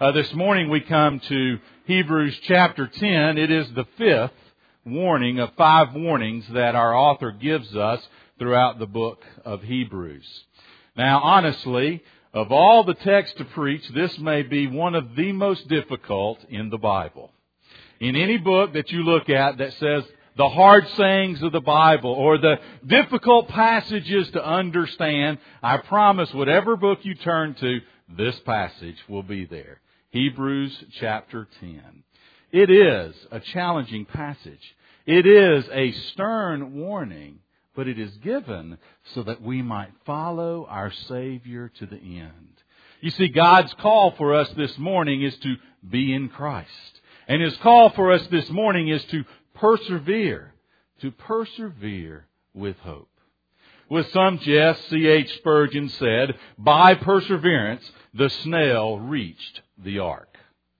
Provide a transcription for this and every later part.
This morning we come to Hebrews chapter 10. It is the fifth warning of 5 warnings that our author gives us throughout the book of Hebrews. Now, honestly, of all the texts to preach, this may be one of the most difficult in the Bible. In any book that you look at that says the hard sayings of the Bible or the difficult passages to understand, I promise whatever book you turn to, this passage will be there. Hebrews chapter 10. It is a challenging passage. It is a stern warning, but it is given so that we might follow our Savior to the end. You see, God's call for us this morning is to be in Christ. And His call for us this morning is to persevere with hope. With some jest, C.H. Spurgeon said, by perseverance, the snail reached the ark.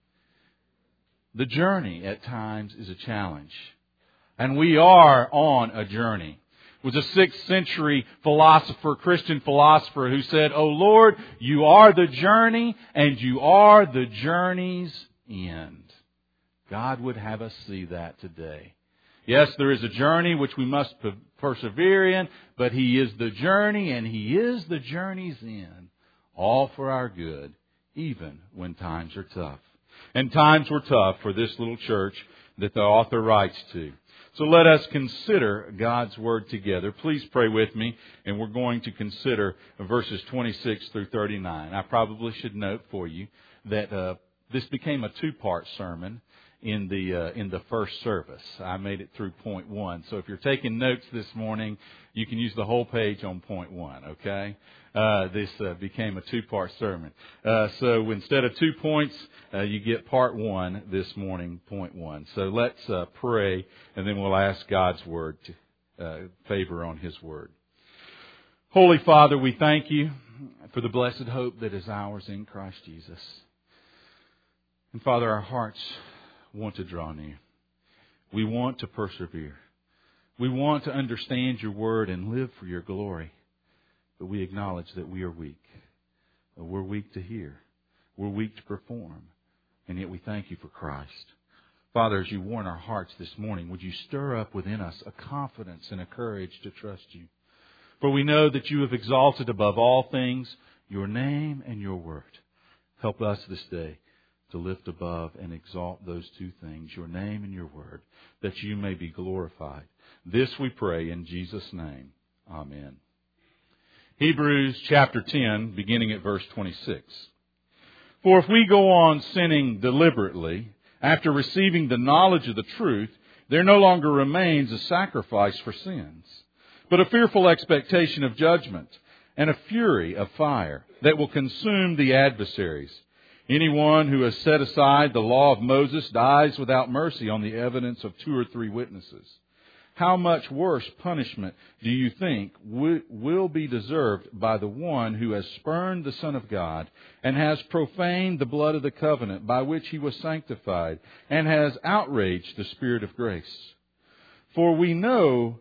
The journey at times is a challenge. And we are on a journey. It was a 6th century philosopher, Christian philosopher, who said, "O Lord, you are the journey and you are the journey's end." God would have us see that today. Yes, there is a journey which we must persevere in, but He is the journey and He is the journey's end. All for our good, even when times are tough. And times were tough for this little church that the author writes to. So let us consider God's Word together. Please pray with me, and we're going to consider verses 26 through 39. I probably should note for you that this became a 2-part sermon in the first service. I made it through point 1. So if you're taking notes this morning, you can use the whole page on point 1, okay? This became a 2-part sermon. So instead of 2 points, you get part 1 this morning, point 1. So let's pray, and then we'll ask God's Word to favor on His Word. Holy Father, we thank You for the blessed hope that is ours in Christ Jesus. And Father, our hearts want to draw near. We want to persevere. We want to understand Your Word and live for Your glory. But we acknowledge that we are weak. We're weak to hear. We're weak to perform. And yet we thank You for Christ. Father, as You warn our hearts this morning, would You stir up within us a confidence and a courage to trust You? For we know that You have exalted above all things Your name and Your word. Help us this day to lift above and exalt those 2 things, Your name and Your word, that You may be glorified. This we pray in Jesus' name. Amen. Hebrews chapter 10, beginning at verse 26. For if we go on sinning deliberately, after receiving the knowledge of the truth, there no longer remains a sacrifice for sins, but a fearful expectation of judgment and a fury of fire that will consume the adversaries. Anyone who has set aside the law of Moses dies without mercy on the evidence of 2 or 3 witnesses. How much worse punishment do you think will be deserved by the one who has spurned the Son of God and has profaned the blood of the covenant by which He was sanctified and has outraged the Spirit of grace? For we know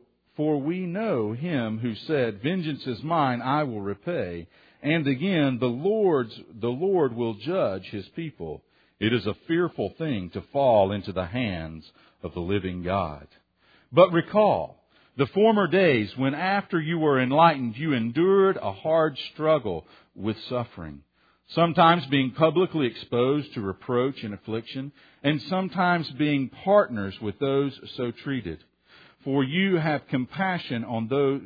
Him who said, "Vengeance is mine, I will repay." And again, the Lord will judge His people. It is a fearful thing to fall into the hands of the living God. But recall the former days when after you were enlightened, you endured a hard struggle with suffering, sometimes being publicly exposed to reproach and affliction, and sometimes being partners with those so treated. For you had compassion on those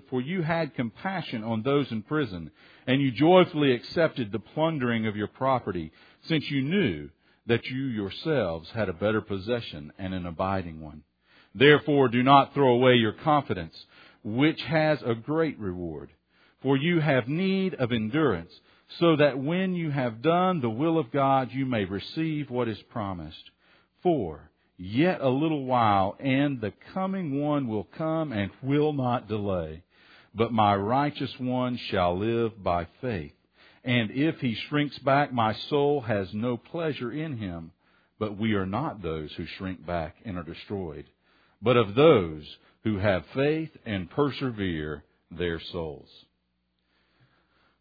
in prison, and you joyfully accepted the plundering of your property, since you knew that you yourselves had a better possession and an abiding one. Therefore, do not throw away your confidence, which has a great reward. For you have need of endurance, so that when you have done the will of God, you may receive what is promised. For yet a little while, and the coming one will come and will not delay. But my righteous one shall live by faith. And if he shrinks back, my soul has no pleasure in him. But we are not those who shrink back and are destroyed, but of those who have faith and persevere their souls.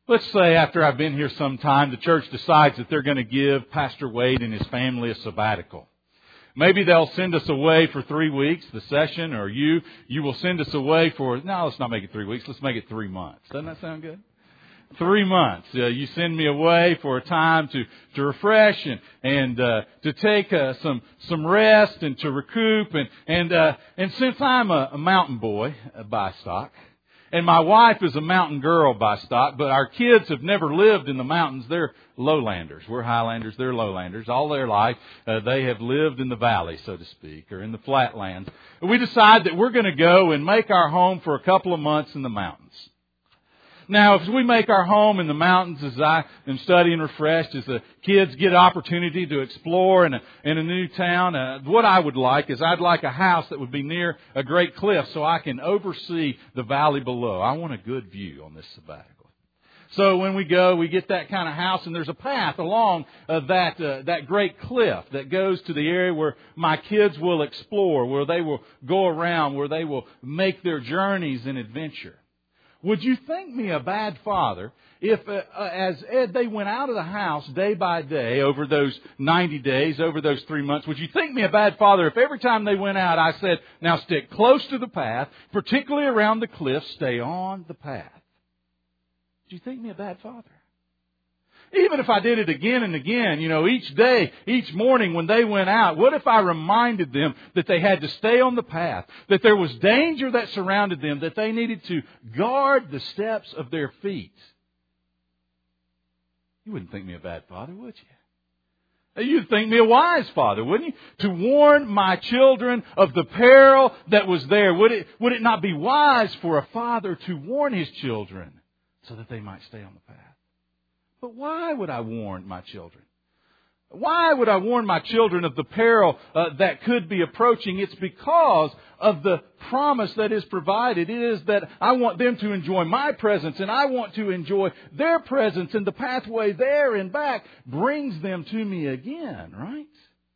Let's say after I've been here some time, the church decides that they're going to give Pastor Wade and his family a sabbatical. Maybe they'll send us away for 3 weeks, the session, or you will send us away for, no, let's not make it 3 weeks, let's make it 3 months. Doesn't that sound good? 3 months. You send me away for a time to refresh and to take some rest and to recoup. And since I'm a mountain boy by stock, and my wife is a mountain girl by stock, but our kids have never lived in the mountains. They're lowlanders. We're highlanders. They're lowlanders. All their life, they have lived in the valley, so to speak, or in the flatlands. We decide that we're going to go and make our home for a couple of months in the mountains. Now, if we make our home in the mountains as I am studying refreshed, as the kids get opportunity to explore in a new town, what I would like is I'd like a house that would be near a great cliff so I can oversee the valley below. I want a good view on this sabbatical. So when we go, we get that kind of house, and there's a path along that great cliff that goes to the area where my kids will explore, where they will go around, where they will make their journeys in adventure. Would you think me a bad father if, as they went out of the house day by day over those 90 days, over those 3 months, would you think me a bad father if every time they went out I said, now stick close to the path, particularly around the cliff, stay on the path? Would you think me a bad father? Even if I did it again and again, each day, each morning when they went out, what if I reminded them that they had to stay on the path, that there was danger that surrounded them, that they needed to guard the steps of their feet? You wouldn't think me a bad father, would you? You'd think me a wise father, wouldn't you? To warn my children of the peril that was there. Would it not be wise for a father to warn his children so that they might stay on the path? But why would I warn my children? Why would I warn my children of the peril that could be approaching? It's because of the promise that is provided. It is that I want them to enjoy my presence, and I want to enjoy their presence, and the pathway there and back brings them to me again, right?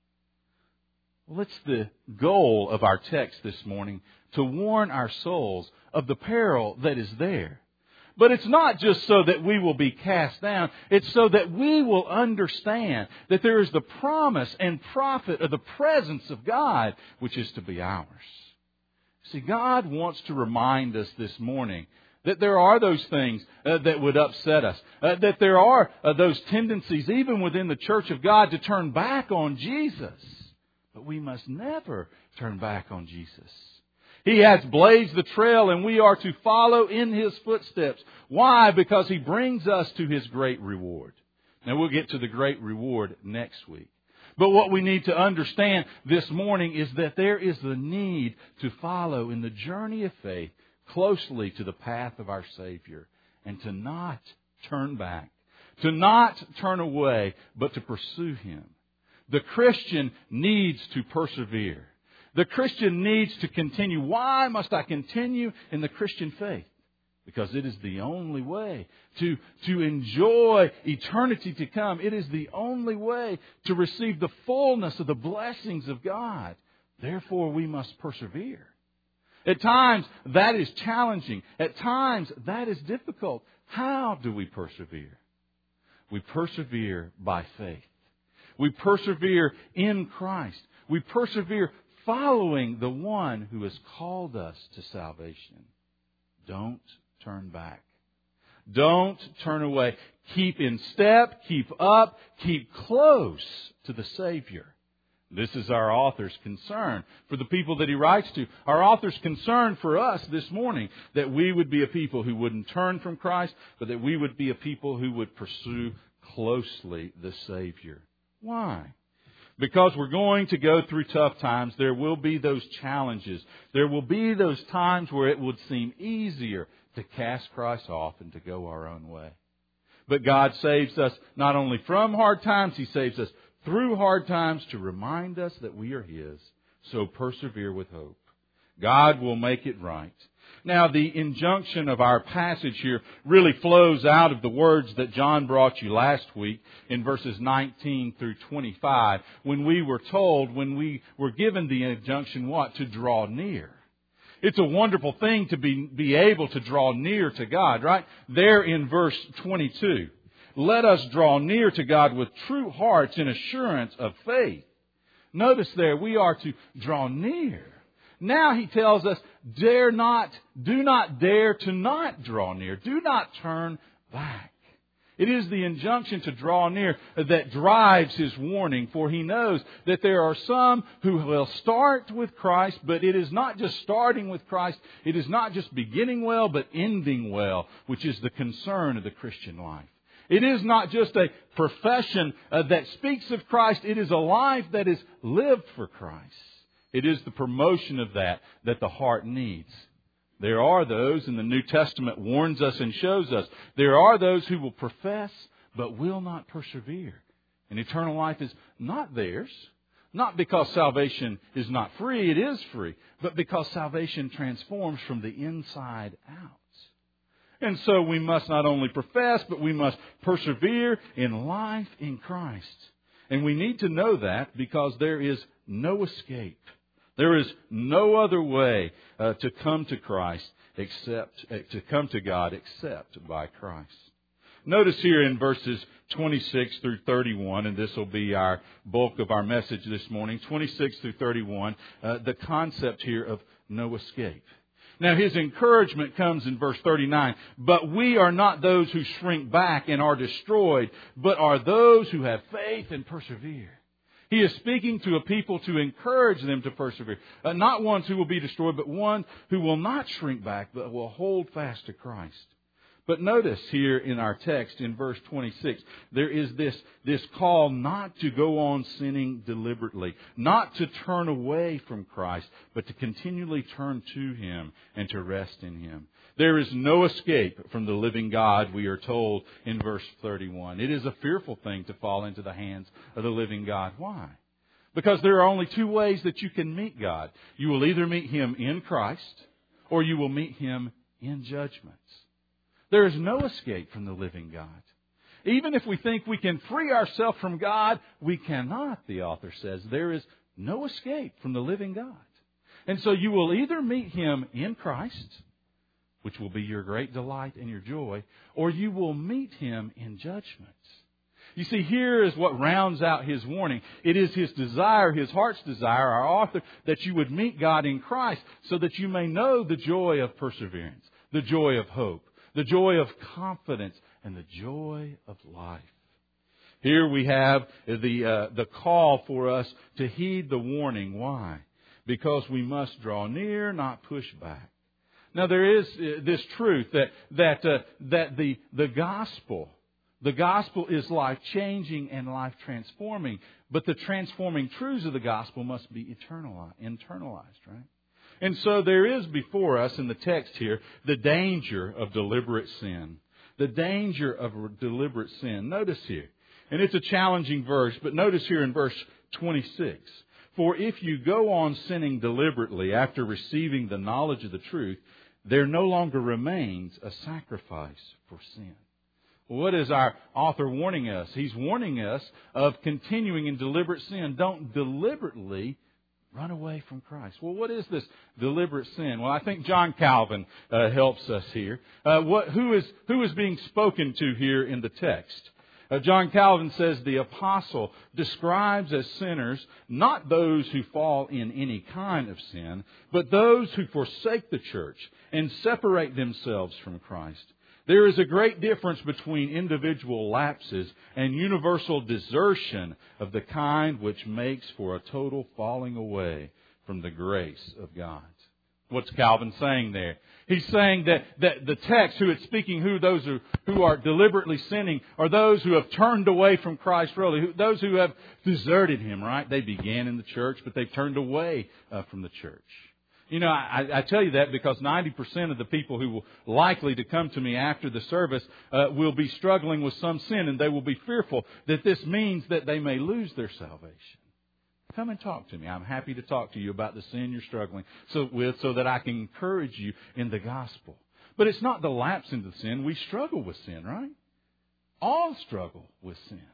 Well, it's the goal of our text this morning, to warn our souls of the peril that is there. But it's not just so that we will be cast down. It's so that we will understand that there is the promise and profit of the presence of God, which is to be ours. See, God wants to remind us this morning that there are those things that would upset us. That there are those tendencies, even within the church of God, to turn back on Jesus. But we must never turn back on Jesus. He has blazed the trail, and we are to follow in His footsteps. Why? Because He brings us to His great reward. Now, we'll get to the great reward next week. But what we need to understand this morning is that there is the need to follow in the journey of faith closely to the path of our Savior, and to not turn back, to not turn away, but to pursue Him. The Christian needs to persevere. The Christian needs to continue. Why must I continue in the Christian faith? Because it is the only way to enjoy eternity to come. It is the only way to receive the fullness of the blessings of God. Therefore, we must persevere. At times, that is challenging. At times, that is difficult. How do we persevere? We persevere by faith. We persevere in Christ. We persevere following the one who has called us to salvation. Don't turn back. Don't turn away. Keep in step, keep up, keep close to the Savior. This is our author's concern for the people that he writes to. Our author's concern for us this morning, that we would be a people who wouldn't turn from Christ, but that we would be a people who would pursue closely the Savior. Why? Because we're going to go through tough times. There will be those challenges. There will be those times where it would seem easier to cast Christ off and to go our own way. But God saves us not only from hard times, He saves us through hard times to remind us that we are His. So persevere with hope. God will make it right. Now, the injunction of our passage here really flows out of the words that John brought you last week in verses 19 through 25, when we were told, when we were given the injunction, what? To draw near. It's a wonderful thing to be able to draw near to God, right? There in verse 22. Let us draw near to God with true hearts in assurance of faith. Notice there, we are to draw near. Now he tells us, do not dare to not draw near. Do not turn back. It is the injunction to draw near that drives his warning, for he knows that there are some who will start with Christ, but it is not just starting with Christ, it is not just beginning well, but ending well, which is the concern of the Christian life. It is not just a profession that speaks of Christ, it is a life that is lived for Christ. It is the promotion of that the heart needs. There are those, and the New Testament warns us and shows us, there are those who will profess but will not persevere. And eternal life is not theirs, not because salvation is not free, it is free, but because salvation transforms from the inside out. And so we must not only profess, but we must persevere in life in Christ. And we need to know that because there is no escape. There is no other way to come to Christ to come to God except by Christ. Notice here in verses 26 through 31, and this will be our bulk of our message this morning, 26 through 31, the concept here of no escape. Now his encouragement comes in verse 39, but we are not those who shrink back and are destroyed, but are those who have faith and persevere. He is speaking to a people to encourage them to persevere. Not ones who will be destroyed, but one who will not shrink back, but will hold fast to Christ. But notice here in our text in verse 26, there is this call not to go on sinning deliberately, not to turn away from Christ, but to continually turn to Him and to rest in Him. There is no escape from the living God, we are told in verse 31. It is a fearful thing to fall into the hands of the living God. Why? Because there are only two ways that you can meet God. You will either meet Him in Christ, or you will meet Him in judgments. There is no escape from the living God. Even if we think we can free ourselves from God, we cannot, the author says. There is no escape from the living God. And so you will either meet Him in Christ, which will be your great delight and your joy, or you will meet Him in judgments. You see, here is what rounds out his warning. It is his desire, his heart's desire, our author, that you would meet God in Christ so that you may know the joy of perseverance, the joy of hope, the joy of confidence, and the joy of life. Here we have the call for us to heed the warning. Why? Because we must draw near, not push back. Now there is this truth that the gospel is life-changing and life-transforming, but the transforming truths of the gospel must be internalized, right? And so there is before us in the text here the danger of deliberate sin. The danger of deliberate sin. Notice here, and it's a challenging verse, but notice here in verse 26. For if you go on sinning deliberately after receiving the knowledge of the truth, there no longer remains a sacrifice for sin. What is our author warning us? He's warning us of continuing in deliberate sin. Don't deliberately run away from Christ. Well, what is this deliberate sin? Well, I think John Calvin helps us here. Who is being spoken to here in the text? John Calvin says the apostle describes as sinners not those who fall in any kind of sin, but those who forsake the church and separate themselves from Christ. There is a great difference between individual lapses and universal desertion of the kind which makes for a total falling away from the grace of God. What's Calvin saying there? He's saying that the text, who it's speaking, those who are deliberately sinning, are those who have turned away from Christ, really. Those who have deserted Him, right? They began in the church, but they've turned away from the church. You know, I tell you that because 90% of the people who will likely to come to me after the service will be struggling with some sin, and they will be fearful that this means that they may lose their salvation. Come and talk to me. I'm happy to talk to you about the sin you're struggling with so that I can encourage you in the gospel. But it's not the lapse into sin. We struggle with sin, right? All struggle with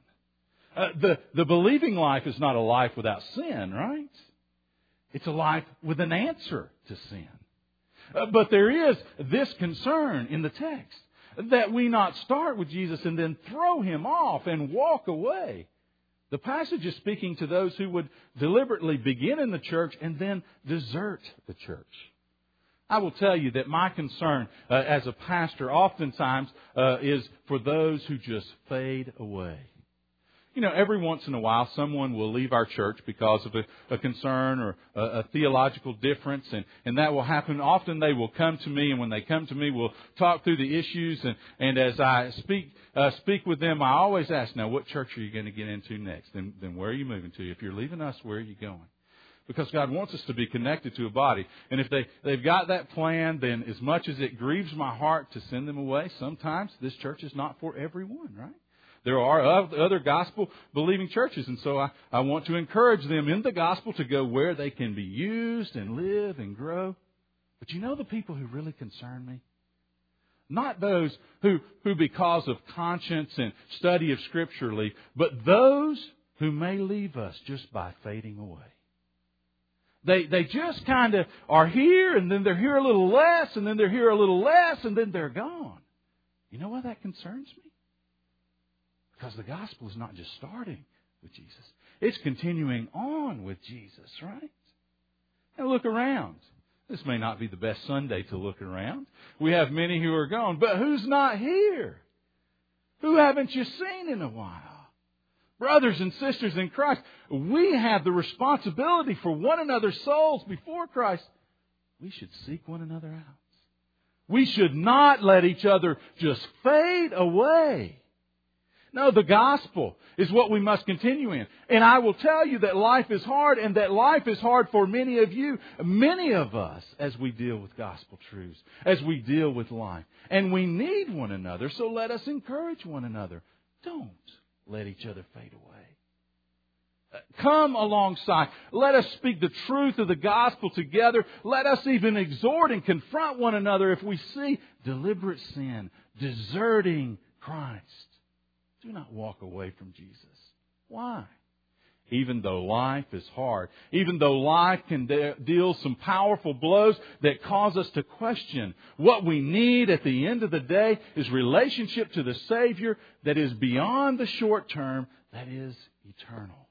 sin. The believing life is not a life without sin, right? It's a life with an answer to sin. But there is this concern in the text, that we not start with Jesus and then throw Him off and walk away. The passage is speaking to those who would deliberately begin in the church and then desert the church. I will tell you that my concern as a pastor oftentimes is for those who just fade away. You know, every once in a while someone will leave our church because of a concern or a theological difference, and that will happen. Often they will come to me, and when they come to me, we'll talk through the issues, and as I speak with them, I always ask, now, what church are you going to get into next? Then where are you moving to? If you're leaving us, where are you going? Because God wants us to be connected to a body. And if they've got that plan, then as much as it grieves my heart to send them away, sometimes this church is not for everyone, right? There are other gospel-believing churches, and so I want to encourage them in the gospel to go where they can be used and live and grow. But you know the people who really concern me? Not those who because of conscience and study of Scripture leave, but those who may leave us just by fading away. They just kind of are here, and then they're here a little less, and then they're here a little less, and then they're gone. You know why that concerns me? Because the gospel is not just starting with Jesus. It's continuing on with Jesus, right? Now look around. This may not be the best Sunday to look around. We have many who are gone. But who's not here? Who haven't you seen in a while? Brothers and sisters in Christ, we have the responsibility for one another's souls before Christ. We should seek one another out. We should not let each other just fade away. No, the gospel is what we must continue in. And I will tell you that life is hard, and that life is hard for many of you, many of us, as we deal with gospel truths, as we deal with life. And we need one another, so let us encourage one another. Don't let each other fade away. Come alongside. Let us speak the truth of the gospel together. Let us even exhort and confront one another if we see deliberate sin, deserting Christ. Do not walk away from Jesus. Why? Even though life is hard, even though life can deal some powerful blows that cause us to question, what we need at the end of the day is relationship to the Savior that is beyond the short term, that is eternal.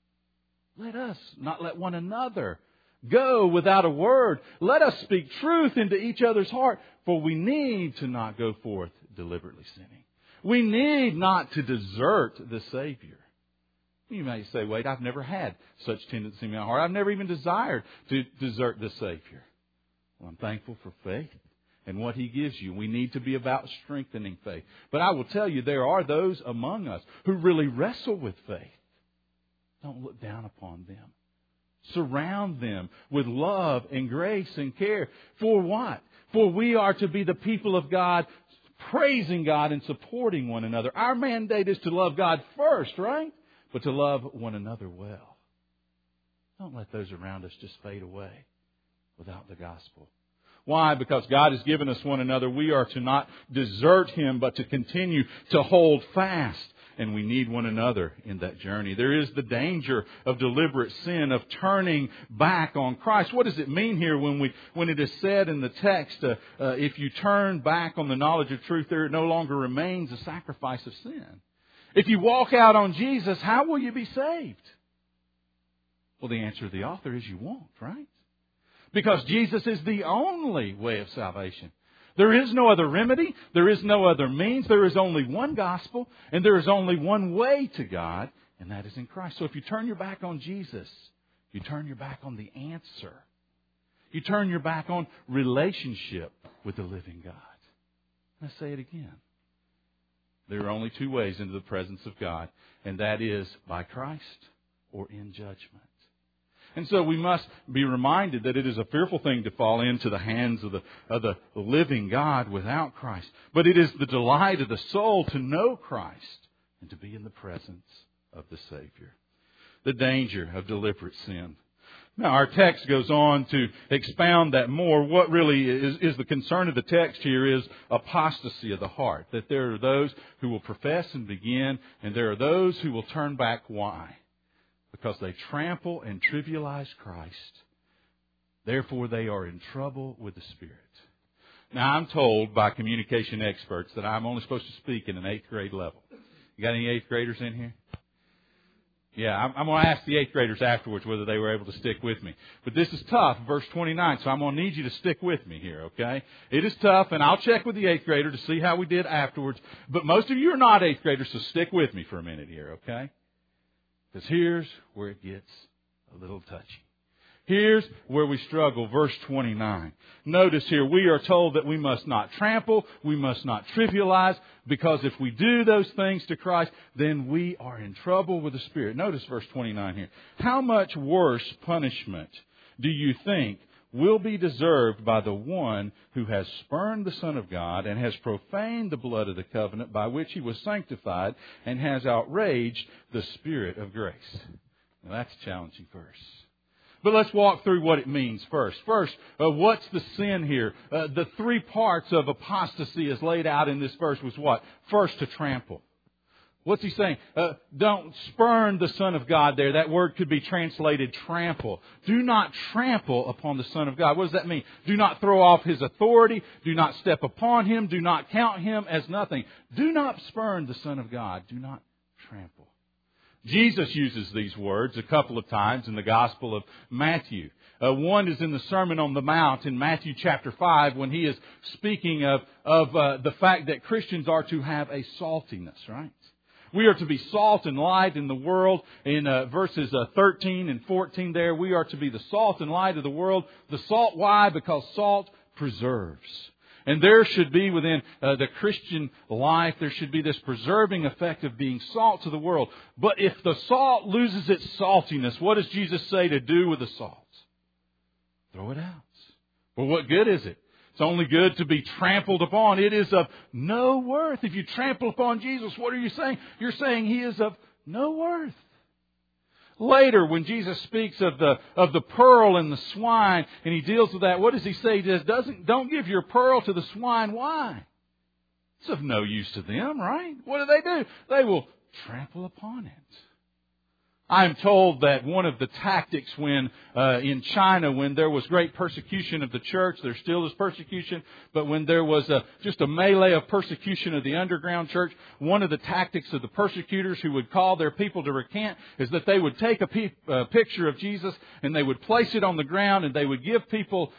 Let us not let one another go without a word. Let us speak truth into each other's heart, for we need to not go forth deliberately sinning. We need not to desert the Savior. You may say, wait, I've never had such tendency in my heart. I've never even desired to desert the Savior. Well, I'm thankful for faith and what He gives you. We need to be about strengthening faith. But I will tell you, there are those among us who really wrestle with faith. Don't look down upon them. Surround them with love and grace and care. For what? For we are to be the people of God, praising God and supporting one another. Our mandate is to love God first, right? But to love one another well. Don't let those around us just fade away without the gospel. Why? Because God has given us one another. We are to not desert Him, but to continue to hold fast. And we need one another in that journey. There is the danger of deliberate sin, of turning back on Christ. What does it mean here when it is said in the text, if you turn back on the knowledge of truth, there no longer remains a sacrifice of sin? If you walk out on Jesus, how will you be saved? Well, the answer of the author is you won't, right? Because Jesus is the only way of salvation. There is no other remedy. There is no other means. There is only one gospel, and there is only one way to God, and that is in Christ. So if you turn your back on Jesus, you turn your back on the answer. You turn your back on relationship with the living God. Let's say it again. There are only two ways into the presence of God, and that is by Christ or in judgment. And so we must be reminded that it is a fearful thing to fall into the hands of the living God without Christ. But it is the delight of the soul to know Christ and to be in the presence of the Savior. The danger of deliberate sin. Now, our text goes on to expound that more. What really is the concern of the text here is apostasy of the heart. That there are those who will profess and begin, and there are those who will turn back. Why? Because they trample and trivialize Christ. Therefore, they are in trouble with the Spirit. Now, I'm told by communication experts that I'm only supposed to speak in an 8th grade level. You got any 8th graders in here? Yeah, I'm going to ask the 8th graders afterwards whether they were able to stick with me. But this is tough, verse 29, so I'm going to need you to stick with me here, okay? It is tough, and I'll check with the 8th grader to see how we did afterwards. But most of you are not 8th graders, so stick with me for a minute here, okay? Because here's where it gets a little touchy. Here's where we struggle, verse 29. Notice here, we are told that we must not trample, we must not trivialize, because if we do those things to Christ, then we are in trouble with the Spirit. Notice verse 29 here. How much worse punishment do you think will be deserved by the one who has spurned the Son of God and has profaned the blood of the covenant by which He was sanctified and has outraged the Spirit of grace? Now that's a challenging verse. But let's walk through what it means first. First, what's the sin here? The 3 parts of apostasy as laid out in this verse was what? First, to trample. What's he saying? Don't spurn the Son of God there. That word could be translated trample. Do not trample upon the Son of God. What does that mean? Do not throw off His authority. Do not step upon Him. Do not count Him as nothing. Do not spurn the Son of God. Do not trample. Jesus uses these words a couple of times in the Gospel of Matthew. One is in the Sermon on the Mount in Matthew chapter 5 when He is speaking of the fact that Christians are to have a saltiness, right? We are to be salt and light in the world. In verses 13 and 14 there, we are to be the salt and light of the world. The salt, why? Because salt preserves. And there should be within the Christian life, there should be this preserving effect of being salt to the world. But if the salt loses its saltiness, what does Jesus say to do with the salt? Throw it out. Well, what good is it? It's only good to be trampled upon. It is of no worth. If you trample upon Jesus, what are you saying? You're saying He is of no worth. Later, when Jesus speaks of the pearl and the swine, and He deals with that, what does He say? He says, don't give your pearl to the swine. Why? It's of no use to them, right? What do? They will trample upon it. I'm told that one of the tactics when in China, when there was great persecution of the church, there still is persecution, but when there was just a melee of persecution of the underground church, one of the tactics of the persecutors who would call their people to recant is that they would take a picture of Jesus and they would place it on the ground and they would give people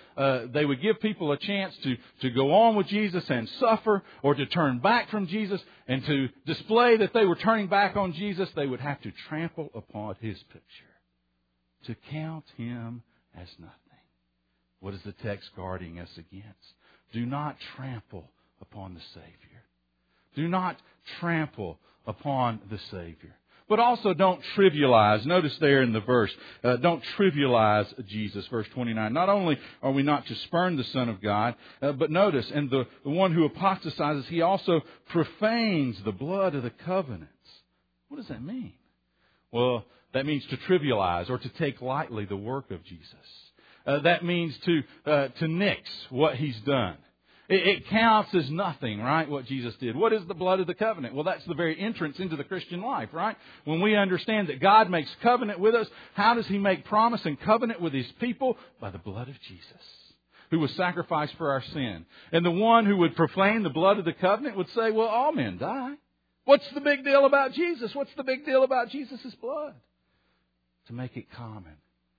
a chance to go on with Jesus and suffer, or to turn back from Jesus. And to display that they were turning back on Jesus, they would have to trample upon His picture, to count Him as nothing. What is the text guarding us against? Do not trample upon the Savior. Do not trample upon the Savior. But also don't trivialize. Notice there in the verse, don't trivialize Jesus, verse 29. Not only are we not to spurn the Son of God, but notice, and the one who apostatizes, he also profanes the blood of the covenants. What does that mean? Well, that means to trivialize or to take lightly the work of Jesus. That means to nix what He's done. It counts as nothing, right, what Jesus did. What is the blood of the covenant? Well, that's the very entrance into the Christian life, right? When we understand that God makes covenant with us, how does He make promise and covenant with His people? By the blood of Jesus, who was sacrificed for our sin. And the one who would profane the blood of the covenant would say, well, all men die. What's the big deal about Jesus? What's the big deal about Jesus' blood? To make it common.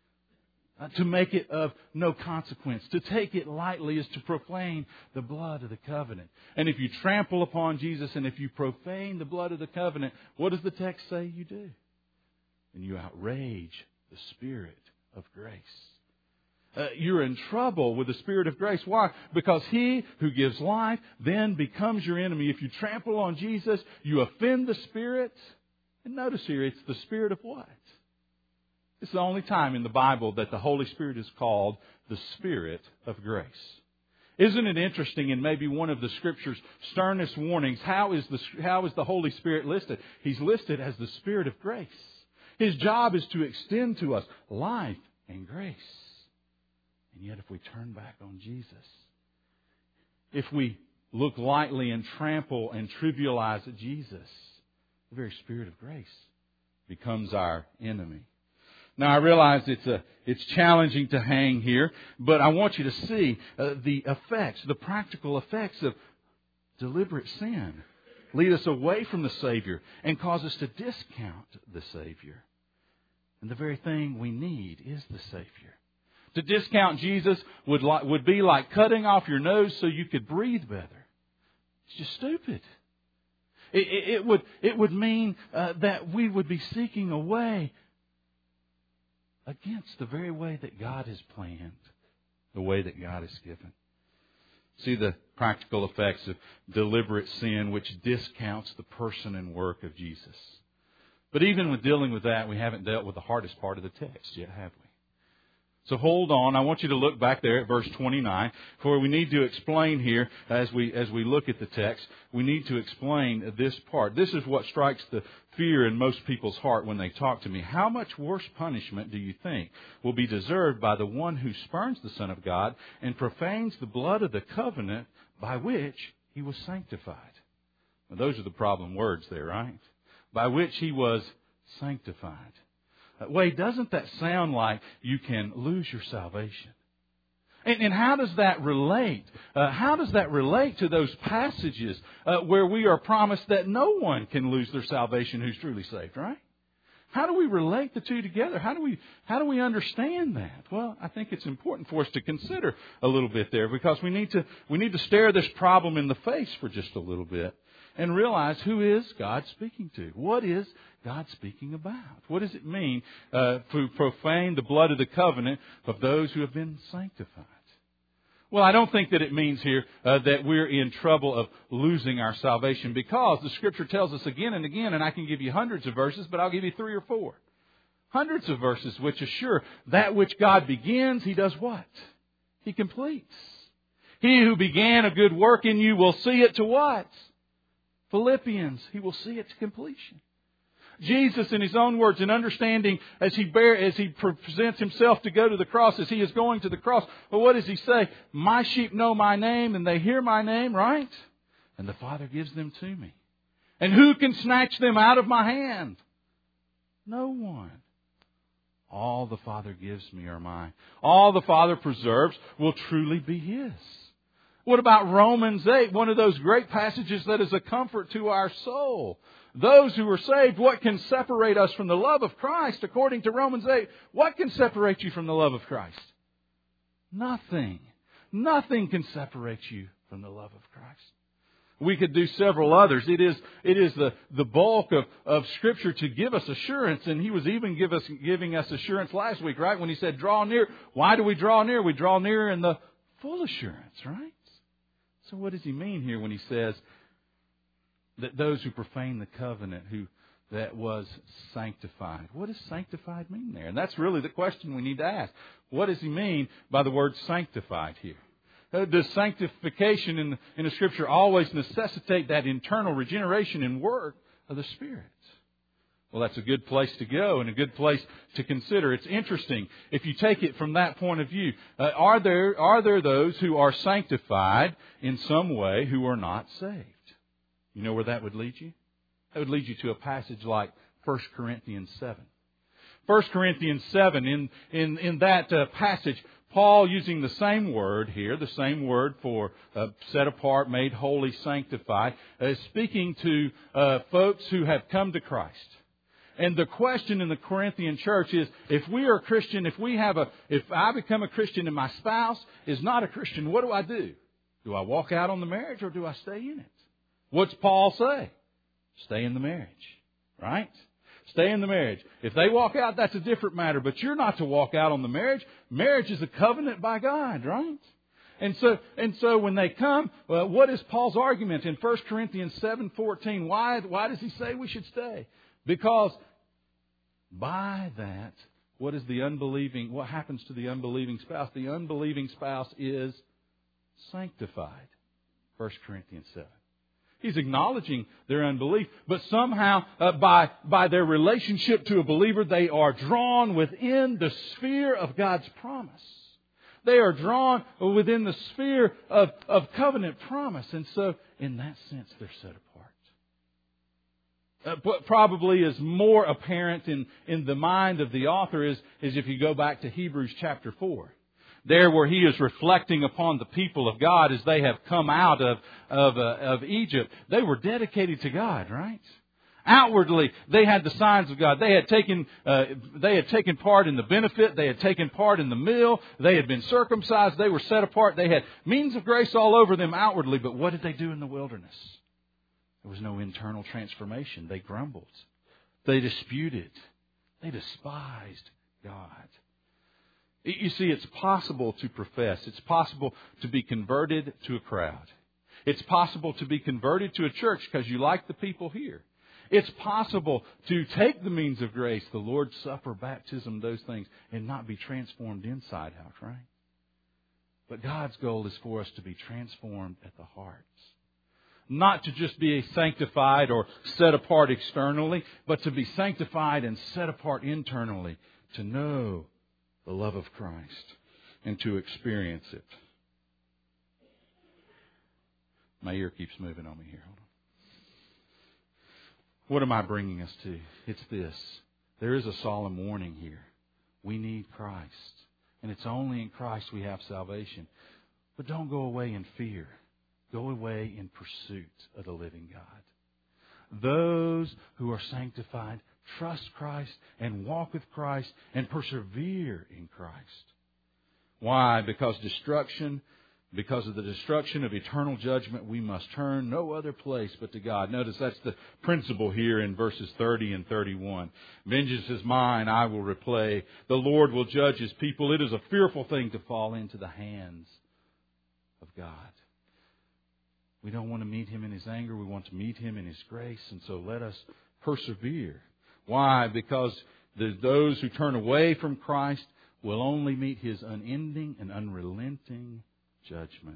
To make it of no consequence. To take it lightly is to profane the blood of the covenant. And if you trample upon Jesus and if you profane the blood of the covenant, what does the text say you do? And you outrage the Spirit of grace. You're in trouble with the Spirit of grace. Why? Because He who gives life then becomes your enemy. If you trample on Jesus, you offend the Spirit. And notice here, it's the Spirit of what? It's the only time in the Bible that the Holy Spirit is called the Spirit of grace. Isn't it interesting, in maybe one of the Scripture's sternest warnings, how is the Holy Spirit listed? He's listed as the Spirit of grace. His job is to extend to us life and grace. And yet if we turn back on Jesus, if we look lightly and trample and trivialize Jesus, the very Spirit of grace becomes our enemy. Now, I realize it's challenging to hang here, but I want you to see the effects, the practical effects of deliberate sin lead us away from the Savior and cause us to discount the Savior. And the very thing we need is the Savior. To discount Jesus would be like cutting off your nose so you could breathe better. It's just stupid. It would mean that we would be seeking a way against the very way that God has planned, the way that God has given. See the practical effects of deliberate sin, which discounts the person and work of Jesus. But even with dealing with that, we haven't dealt with the hardest part of the text yet, have we? So hold on. I want you to look back there at verse 29. For we need to explain here, as we look at the text, we need to explain this part. This is what strikes the fear in most people's heart when they talk to me. How much worse punishment do you think will be deserved by the one who spurns the Son of God and profanes the blood of the covenant by which He was sanctified? Now, those are the problem words there, right? By which He was sanctified. Wade, doesn't that sound like you can lose your salvation? And how does that relate? How does that relate to those passages where we are promised that no one can lose their salvation who's truly saved, right? How do we relate the two together? How do we understand that? Well, I think it's important for us to consider a little bit there, because we need to stare this problem in the face for just a little bit and realize, who is God speaking to? What is God speaking about? What does it mean to profane the blood of the covenant of those who have been sanctified? Well, I don't think that it means here that we're in trouble of losing our salvation, because the Scripture tells us again and again, and I can give you hundreds of verses, but I'll give you 3 or 4. Hundreds of verses which assure that which God begins, He does what? He completes. He who began a good work in you will see it to what? Philippians, He will see it to completion. Jesus, in His own words, in understanding as He presents Himself to go to the cross, as He is going to the cross, well, what does He say? My sheep know my name, and they hear my name, right? And the Father gives them to me. And who can snatch them out of my hand? No one. All the Father gives me are mine. All the Father preserves will truly be His. What about Romans 8, one of those great passages that is a comfort to our soul? Those who are saved, what can separate us from the love of Christ? According to Romans 8, what can separate you from the love of Christ? Nothing. Nothing can separate you from the love of Christ. We could do several others. It is the bulk of Scripture to give us assurance, and He was even giving us assurance last week, right? When He said, draw near. Why do we draw near? We draw near in the full assurance, right? So what does He mean here when He says that those who profane the covenant, that was sanctified? What does sanctified mean there? And that's really the question we need to ask. What does He mean by the word sanctified here? Does sanctification in the Scripture always necessitate that internal regeneration and work of the Spirit? Well, that's a good place to go and a good place to consider. It's interesting if you take it from that point of view. Are there those who are sanctified in some way who are not saved? You know where that would lead you? That would lead you to a passage like 1 Corinthians 7. 1 Corinthians 7, in that passage, Paul, using the same word here, the same word for set apart, made holy, sanctified, is speaking to folks who have come to Christ. And the question in the Corinthian church is, if we are a Christian, if I become a Christian and my spouse is not a Christian, what do? Do I walk out on the marriage or do I stay in it? What's Paul say? Stay in the marriage, right? Stay in the marriage. If they walk out, that's a different matter, but you're not to walk out on the marriage. Marriage is a covenant by God, right? And so when they come, what is Paul's argument in 1 Corinthians 7:14? Why does he say we should stay? Because by that, what happens to the unbelieving spouse? The unbelieving spouse is sanctified. 1 Corinthians 7. He's acknowledging their unbelief, but somehow by their relationship to a believer, they are drawn within the sphere of God's promise. They are drawn within the sphere of covenant promise. And so, in that sense, they're set apart. What probably is more apparent in the mind of the author is if you go back to Hebrews chapter 4. There where he is reflecting upon the people of God as they have come out of Egypt. They were dedicated to God, right? Outwardly, they had the signs of God. They had taken part in the benefit. They had taken part in the meal. They had been circumcised. They were set apart. They had means of grace all over them outwardly. But what did they do in the wilderness? There was no internal transformation. They grumbled. They disputed. They despised God. You see, it's possible to profess. It's possible to be converted to a crowd. It's possible to be converted to a church because you like the people here. It's possible to take the means of grace, the Lord's Supper, baptism, those things, and not be transformed inside out, right? But God's goal is for us to be transformed at the heart. Not to just be sanctified or set apart externally, but to be sanctified and set apart internally, to know the love of Christ and to experience it. My ear keeps moving on me here. Hold on. What am I bringing us to? It's this. There is a solemn warning here. We need Christ. And it's only in Christ we have salvation. But don't go away in fear. Go away in pursuit of the living God. Those who are sanctified trust Christ and walk with Christ and persevere in Christ. Why? Because of the destruction of eternal judgment, we must turn no other place but to God. Notice that's the principle here in verses 30 and 31. Vengeance is mine, I will repay. The Lord will judge His people. It is a fearful thing to fall into the hands of God. We don't want to meet Him in His anger. We want to meet Him in His grace. And so let us persevere. Why? Because those who turn away from Christ will only meet His unending and unrelenting judgment.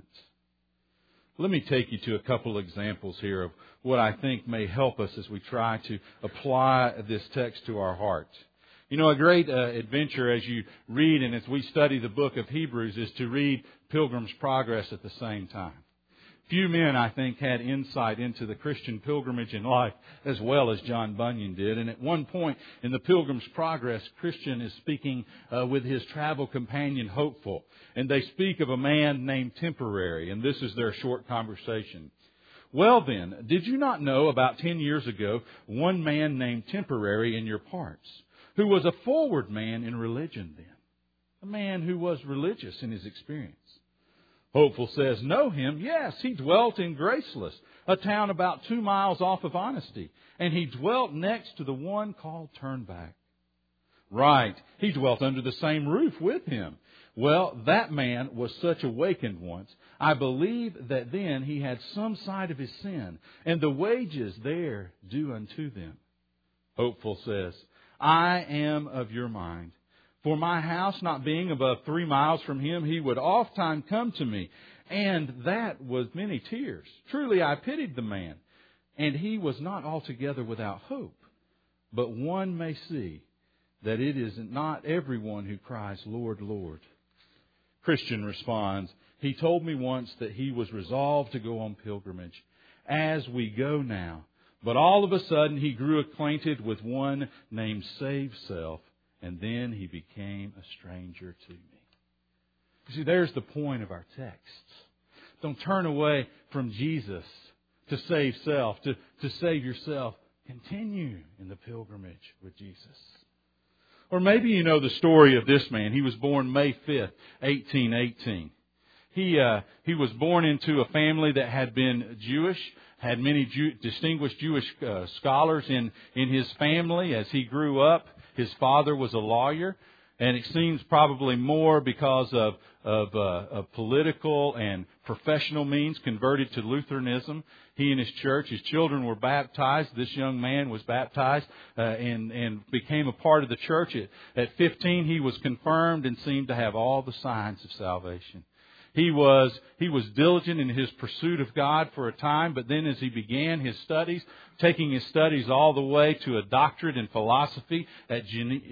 Let me take you to a couple examples here of what I think may help us as we try to apply this text to our heart. You know, a great adventure as you read and as we study the book of Hebrews is to read Pilgrim's Progress at the same time. Few men, I think, had insight into the Christian pilgrimage in life as well as John Bunyan did. And at one point in the Pilgrim's Progress, Christian is speaking with his travel companion, Hopeful. And they speak of a man named Temporary. And this is their short conversation. Well then, did you not know about 10 years ago one man named Temporary in your parts, who was a forward man in religion then? A man who was religious in his experience. Hopeful says, know him? Yes, he dwelt in Graceless, a town about 2 miles off of Honesty. And he dwelt next to the one called Turnback. Right, he dwelt under the same roof with him. Well, that man was such awakened once. I believe that then he had some sight of his sin, and the wages there due unto them. Hopeful says, I am of your mind. For my house not being above 3 miles from him, he would ofttimes come to me, and that was many tears. Truly I pitied the man, and he was not altogether without hope. But one may see that it is not everyone who cries, Lord, Lord. Christian responds, he told me once that he was resolved to go on pilgrimage, as we go now. But all of a sudden he grew acquainted with one named Save Self, and then he became a stranger to me. You see, there's the point of our text. Don't turn away from Jesus to save self, to save yourself. Continue in the pilgrimage with Jesus. Or maybe you know the story of this man. He was born May 5th, 1818. He was born into a family that had been Jewish, had many distinguished Jewish scholars in his family as he grew up. His father was a lawyer, and it seems probably more because of political and professional means, converted to Lutheranism. He and his church, his children were baptized. This young man was baptized and became a part of the church. At 15, he was confirmed and seemed to have all the signs of salvation. He was diligent in his pursuit of God for a time, but then as he began his studies, taking his studies all the way to a doctorate in philosophy at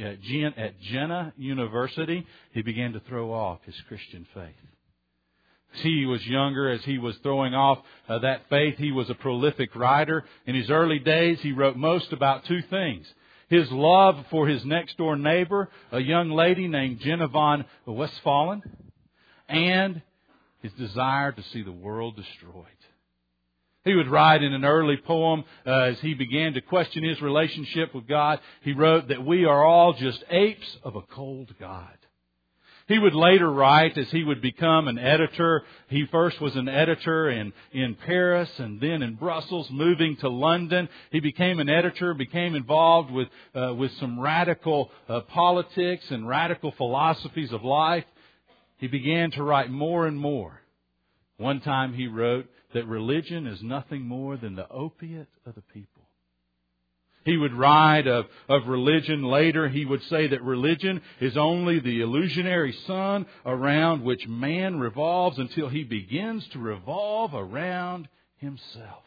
Jena University, he began to throw off his Christian faith. As he was younger, as he was throwing off that faith, he was a prolific writer. In his early days, he wrote most about two things. His love for his next-door neighbor, a young lady named Jenna von Westphalen, and his desire to see the world destroyed. He would write in an early poem, as he began to question his relationship with God, he wrote that we are all just apes of a cold God. He would later write, as he would become an editor, he first was an editor in Paris and then in Brussels, moving to London. He became an editor, became involved with some radical politics and radical philosophies of life. He began to write more and more. One time he wrote that religion is nothing more than the opiate of the people. He would write of religion. Later, he would say that religion is only the illusionary sun around which man revolves until he begins to revolve around himself.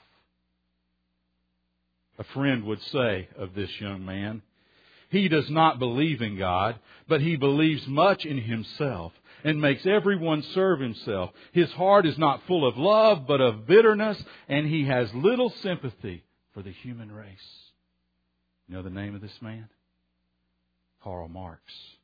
A friend would say of this young man, he does not believe in God, but he believes much in himself and makes everyone serve himself. His heart is not full of love, but of bitterness, and he has little sympathy for the human race. You know the name of this man? Karl Marx.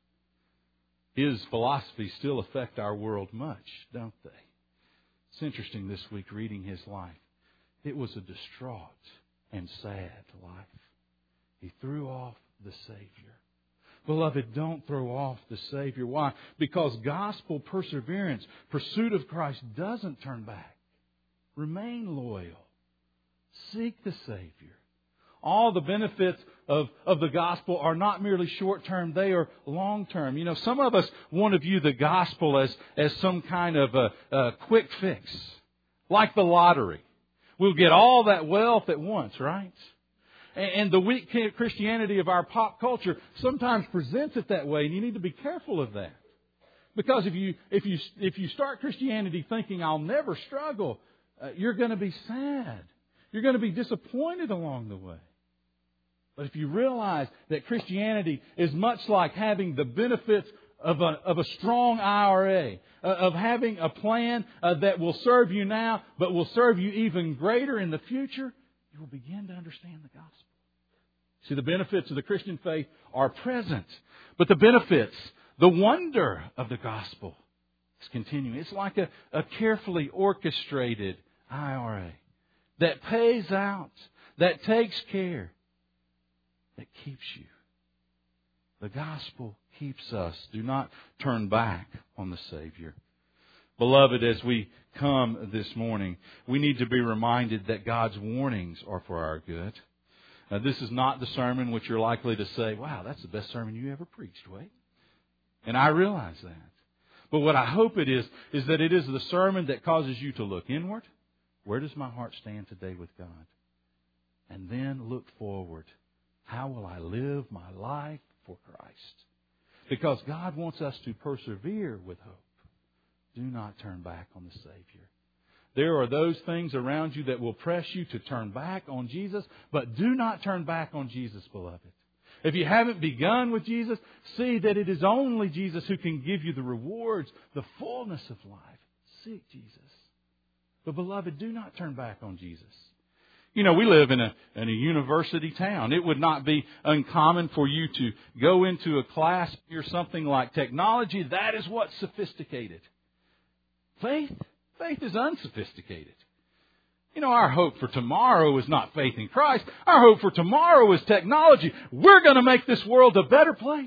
His philosophies still affect our world much, don't they? It's interesting this week reading his life. It was a distraught and sad life. He threw off the Savior. Beloved, don't throw off the Savior. Why? Because gospel perseverance, pursuit of Christ, doesn't turn back. Remain loyal. Seek the Savior. All the benefits of the gospel are not merely short-term, they are long-term. You know, some of us want to view the gospel as some kind of a quick fix, like the lottery. We'll get all that wealth at once, right? And the weak Christianity of our pop culture sometimes presents it that way, and you need to be careful of that. Because if you start Christianity thinking, I'll never struggle, you're going to be sad. You're going to be disappointed along the way. But if you realize that Christianity is much like having the benefits of a strong IRA, of having a plan that will serve you now, but will serve you even greater in the future, you will begin to understand the gospel. See, the benefits of the Christian faith are present, but the benefits, the wonder of the gospel is continuing. It's like a carefully orchestrated IRA that pays out, that takes care, that keeps you. The gospel keeps us. Do not turn back on the Savior. Beloved, as we come this morning, we need to be reminded that God's warnings are for our good. Now, this is not the sermon which you're likely to say, wow, that's the best sermon you ever preached, Wade. And I realize that. But what I hope it is that it is the sermon that causes you to look inward. Where does my heart stand today with God? And then look forward. How will I live my life for Christ? Because God wants us to persevere with hope. Do not turn back on the Savior. There are those things around you that will press you to turn back on Jesus, but do not turn back on Jesus, beloved. If you haven't begun with Jesus, see that it is only Jesus who can give you the rewards, the fullness of life. Seek Jesus. But beloved, do not turn back on Jesus. You know, we live in a university town. It would not be uncommon for you to go into a class or something like technology. That is what's sophisticated. Faith is unsophisticated. You know, our hope for tomorrow is not faith in Christ. Our hope for tomorrow is technology. We're going to make this world a better place.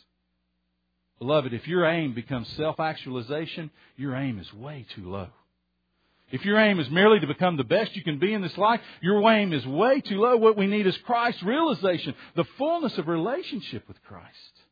Beloved, if your aim becomes self-actualization, your aim is way too low. If your aim is merely to become the best you can be in this life, your aim is way too low. What we need is Christ's realization, the fullness of relationship with Christ.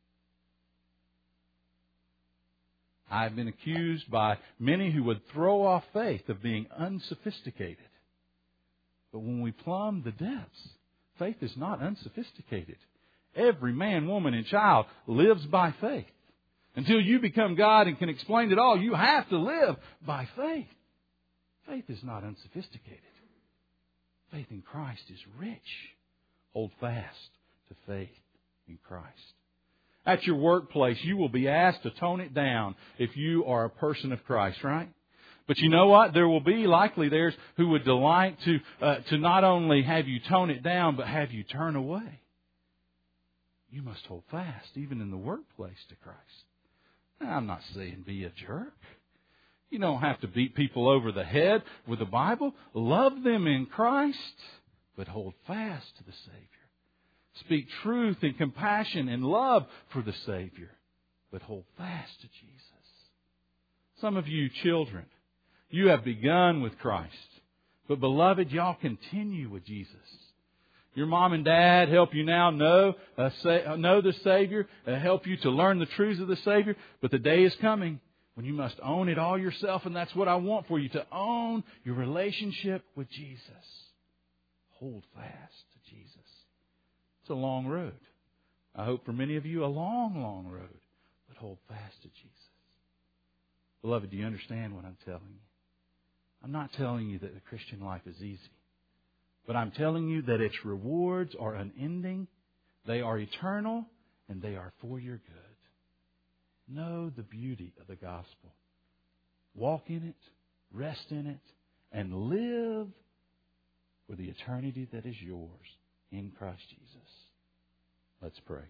I've been accused by many who would throw off faith of being unsophisticated. But when we plumb the depths, faith is not unsophisticated. Every man, woman, and child lives by faith. Until you become God and can explain it all, you have to live by faith. Faith is not unsophisticated. Faith in Christ is rich. Hold fast to faith in Christ. At your workplace, you will be asked to tone it down if you are a person of Christ, right? But you know what? There will be likely theirs who would delight to not only have you tone it down, but have you turn away. You must hold fast, even in the workplace, to Christ. Now, I'm not saying be a jerk. You don't have to beat people over the head with the Bible. Love them in Christ, but hold fast to the Savior. Speak truth and compassion and love for the Savior, but hold fast to Jesus. Some of you children, you have begun with Christ, but beloved, y'all continue with Jesus. Your mom and dad help you now know the Savior, help you to learn the truths of the Savior, but the day is coming when you must own it all yourself, and that's what I want for you, to own your relationship with Jesus. Hold fast to Jesus. It's a long road. I hope for many of you a long, long road, but hold fast to Jesus. Beloved, do you understand what I'm telling you? I'm not telling you that the Christian life is easy, but I'm telling you that its rewards are unending, they are eternal, and they are for your good. Know the beauty of the gospel. Walk in it, rest in it, and live for the eternity that is yours in Christ Jesus. Let's pray.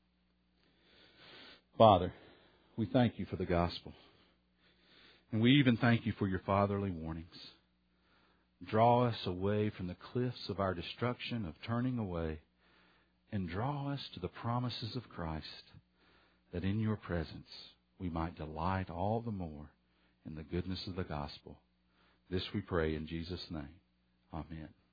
Father, we thank you for the gospel. And we even thank you for your fatherly warnings. Draw us away from the cliffs of our destruction, of turning away, and draw us to the promises of Christ, that in your presence we might delight all the more in the goodness of the gospel. This we pray in Jesus' name. Amen.